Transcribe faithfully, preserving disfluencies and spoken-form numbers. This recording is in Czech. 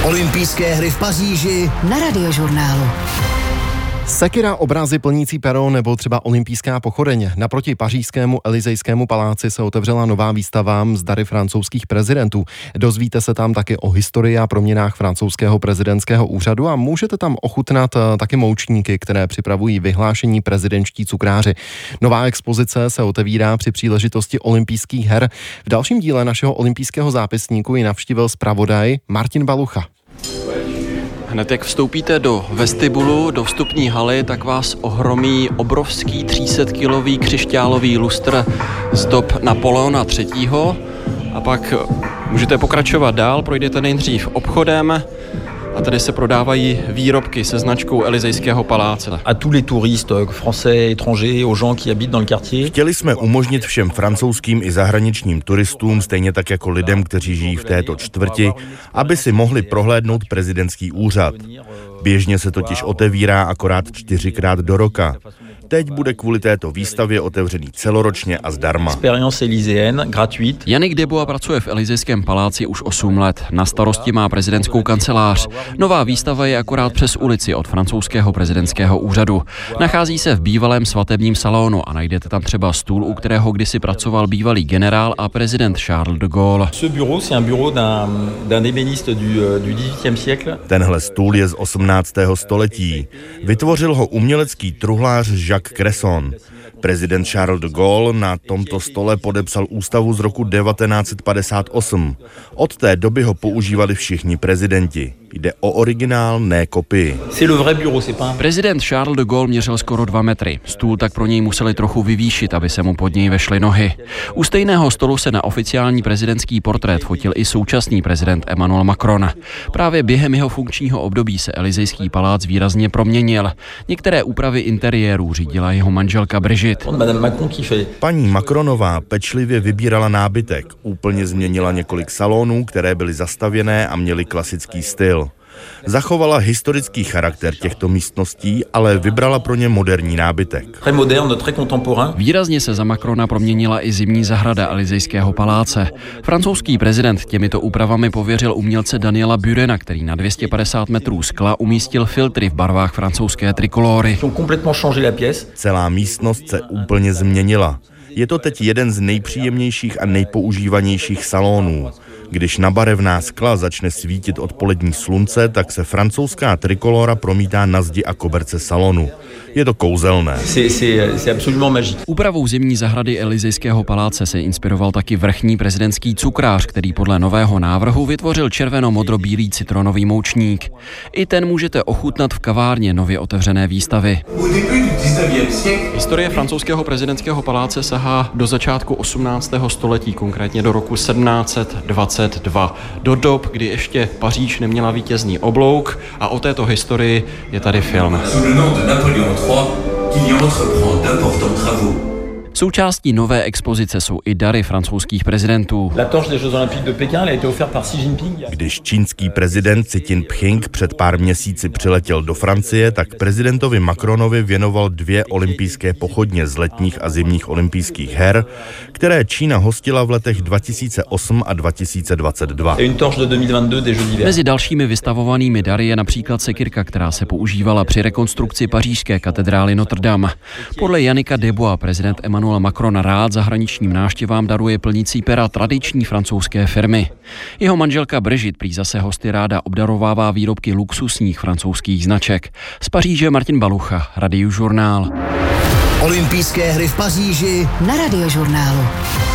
Olympijské hry v Paříži na Radiožurnálu. Sekira, obrazy plnící pero nebo třeba olympijská pochodeň. Naproti pařížskému Elysejskému paláci se otevřela nová výstava s dary francouzských prezidentů. Dozvíte se tam taky o historii a proměnách francouzského prezidentského úřadu a můžete tam ochutnat taky moučníky, které připravují vyhlášení prezidentští cukráři. Nová expozice se otevírá při příležitosti olympijských her. V dalším díle našeho olympijského zápisníku ji navštívil zpravodaj Martin Balucha. Hned jak vstoupíte do vestibulu, do vstupní haly, tak vás ohromí obrovský tři sta kilový křišťálový lustr z dob Napoleona třetího. A pak můžete pokračovat dál, projdete nejdřív obchodem a tady se prodávají výrobky se značkou Elysejského paláce. A tous les touristes français, étrangers, aux gens qui habitent dans le quartier. Chtěli jsme umožnit všem francouzským i zahraničním turistům, stejně tak jako lidem, kteří žijí v této čtvrti, aby si mohli prohlédnout prezidentský úřad. Běžně se totiž otevírá akorát čtyřikrát do roka. Teď bude kvůli této výstavě otevřený celoročně a zdarma. Yannick Debois pracuje v Elysejském paláci už osm let. Na starosti má prezidentskou kancelář. Nová výstava je akorát přes ulici od francouzského prezidentského úřadu. Nachází se v bývalém svatebním salonu a najdete tam třeba stůl, u kterého kdysi pracoval bývalý generál a prezident Charles de Gaulle. Tenhle stůl je z osmnáctého století. Vytvořil ho umělecký truhlář Jacques Cresson. Prezident Charles de Gaulle na tomto stole podepsal ústavu z roku devatenáct set padesát osm. Od té doby ho používali všichni prezidenti. Jde o originál, ne kopii. Prezident Charles de Gaulle měřil skoro dva metry. Stůl tak pro něj museli trochu vyvýšit, aby se mu pod něj vešly nohy. U stejného stolu se na oficiální prezidentský portrét fotil i současný prezident Emmanuel Macron. Právě během jeho funkčního období se Elysejský palác výrazně proměnil. Některé úpravy interiérů řídila jeho manželka Brigitte. Paní Macronová pečlivě vybírala nábytek. Úplně změnila několik salonů, které byly zastavěné a měly klasický styl. Zachovala historický charakter těchto místností, ale vybrala pro ně moderní nábytek. Výrazně se za Macrona proměnila i zimní zahrada Elysejského paláce. Francouzský prezident těmito úpravami pověřil umělce Daniela Burena, který na dvě stě padesát metrů skla umístil filtry v barvách francouzské trikolory. Celá místnost se úplně změnila. Je to teď jeden z nejpříjemnějších a nejpoužívanějších salonů. Když na barevná skla začne svítit odpolední slunce, tak se francouzská trikolora promítá na zdi a koberce salonu. Je to kouzelné. Úpravou zimní zahrady Elysejského paláce se inspiroval taky vrchní prezidentský cukrář, který podle nového návrhu vytvořil červeno-modro-bílý citronový moučník. I ten můžete ochutnat v kavárně nově otevřené výstavy. Historie francouzského prezidentského paláce sahá do začátku osmnáctého století, konkrétně do roku sedmnáct set dvacet dva. Do dob, kdy ještě Paříž neměla vítězný oblouk, a o této historii je tady film. Součástí nové expozice jsou i dary francouzských prezidentů. Když čínský prezident Xi Jinping před pár měsíci přiletěl do Francie, tak prezidentovi Macronovi věnoval dvě olympijské pochodně z letních a zimních olympijských her, které Čína hostila v letech dva tisíce osm a dva tisíce dvacet dva. Mezi dalšími vystavovanými dary je například sekirka, která se používala při rekonstrukci pařížské katedrály Notre Dame. Podle Yannicka Debois prezident Emmanuel Macron rád zahraničním návštěvám daruje plnící pera tradiční francouzské firmy. Jeho manželka Brigitte prý zase hosty ráda obdarovává výrobky luxusních francouzských značek. Z Paříže Martin Balucha, Radiožurnál. Olympijské hry v Paříži na Radiožurnálu.